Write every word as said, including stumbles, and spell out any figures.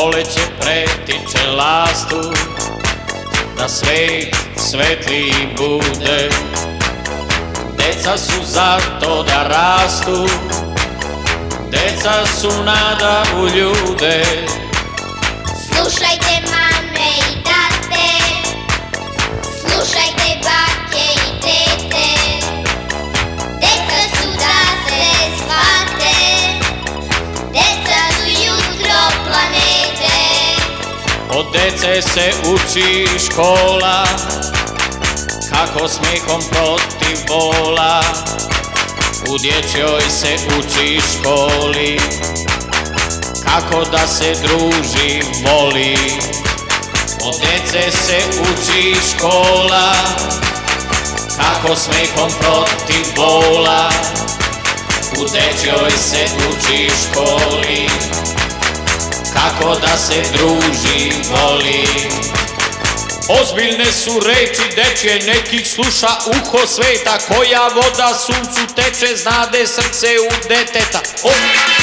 proleće pretiče lastu, da svet svetliji bude. Deca su zato da rastu, deca su nada u ljude. Slušajte mame i tate, slušajte bake i tete, deca su da se shvate, deca su jutro planete. Od dece se uči škola, kako smehom protiv bola. U dječjoj se uči školi, kako da se druži, voli. Od dece se uči škola, kako smehom protiv bola. U dječjoj se uči školi, kako da se druži, voli. Ozbiljne su reči dečje, nekih sluša uho sveta. Koja voda suncu teče, znade srce u deteta.